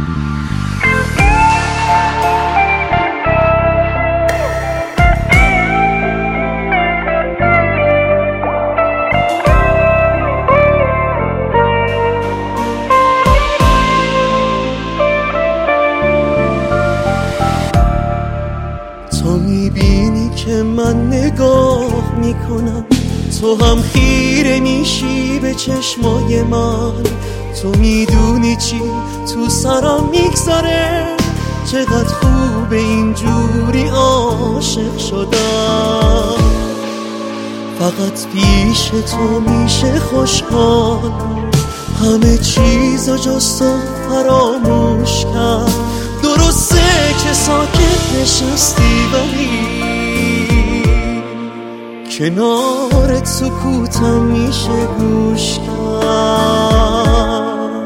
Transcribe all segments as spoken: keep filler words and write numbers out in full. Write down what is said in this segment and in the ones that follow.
تو میبینی که من نگاه میکنم، تو هم خیره میشی به چشمای من. تو میدونی چی تو سرم میگذره، چقدر خوبه اینجوری عاشق شدم. فقط پیش تو میشه خوشحال، همه چیزو جز تو فراموش کرد. درسته که ساکت نشستی ولی کنارت سکوتم میشه گوش کرد.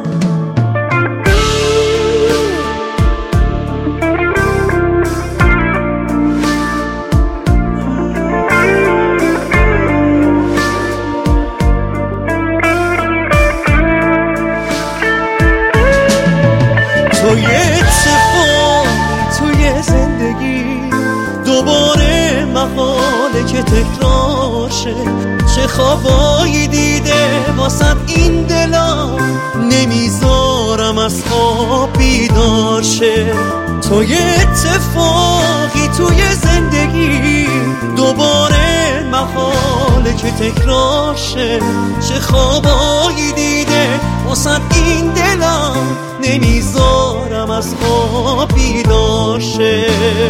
توی اتفاق توی زندگی دوباره محاله که تکرار شه. چه خوابایی دیده واسه این دلم، نمیذارم از خواب بیدار شه. توی اتفاقی توی زندگی دوباره محاله که تکرار شه. چه خوابایی دیده واسه این دلم، نمیذارم از خواب بیدار شه.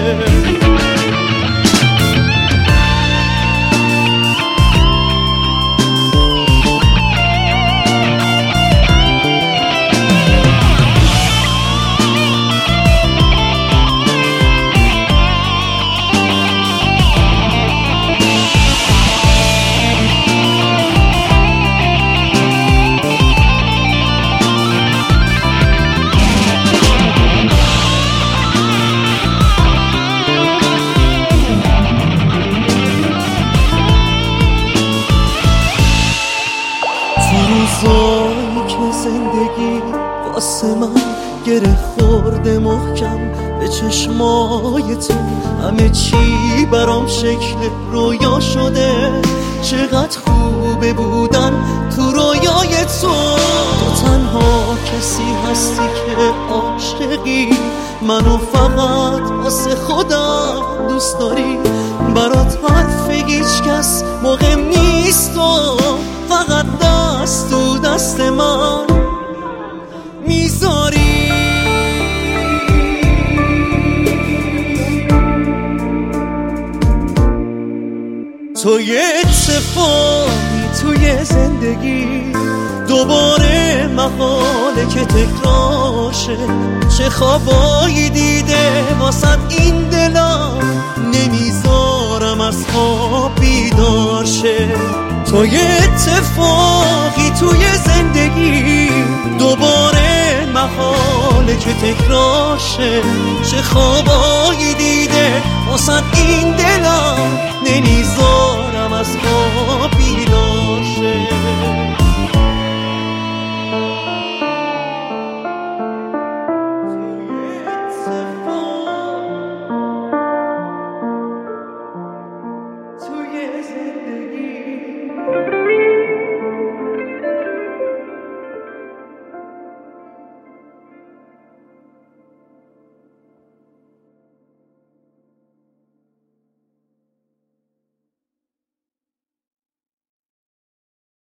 روزایی که زندگی واسه من گره خورده محکم به چشمای تو، همه چی برام شکل رویا شده. چقدر خوبه بودن تو رویای تو. تو تنها کسی هستی که عاشقی، منو فقط واسه خودم دوست داری. برات حرف هیچ کس مهم نیست و فقط دست تو دست من میذاری. توی اتفاقی توی زندگی دوباره محاله که تکرار شه. چه خوابایی دیده واسه این دلم، نمیذارم از خواب بیدار شه. توی اتفاقی توی زندگی دوباره محاله که تکرار شه. چه خوابایی دیده واسه این دلم، نمیذارم از خواب